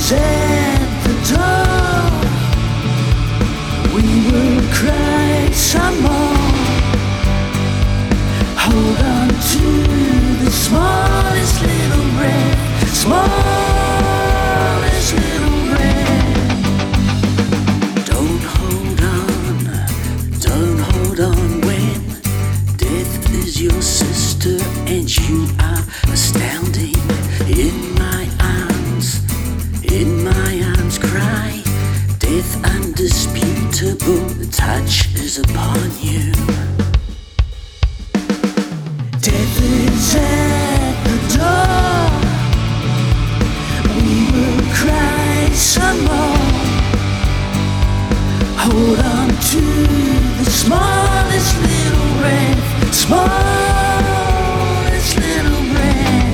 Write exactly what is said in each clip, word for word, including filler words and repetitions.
is at the door. We will cry some more. Hold on to the smallest little breath, smallest little breath. Don't hold on, don't hold on when death is your sister and you are astounding. In my arms, in my arms cry, death undisputable, the touch is upon you. Death is at the door. We will cry some more. Hold on to the smallest little breath, smallest little breath.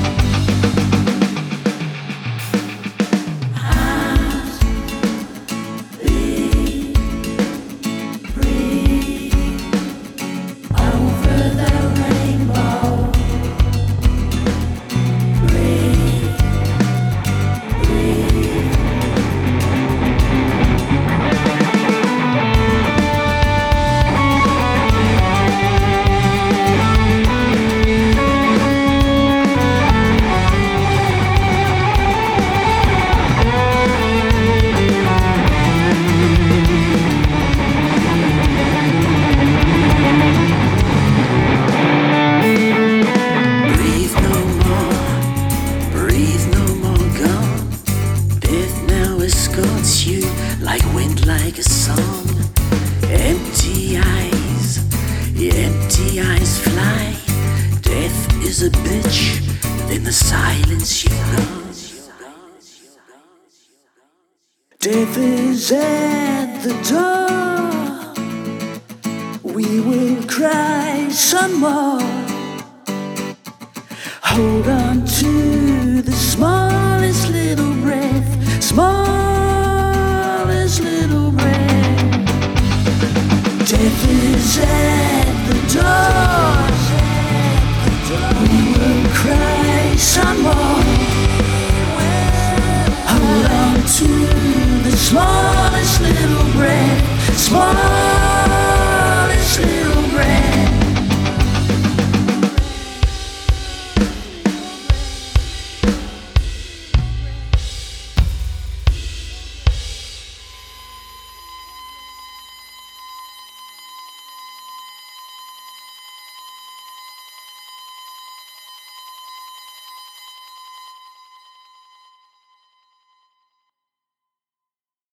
You like wind, like a song. Empty eyes, empty eyes fly. Death is a bitch, then the silence you know. Death is at the door. We will cry some more. Hold on to the smallest little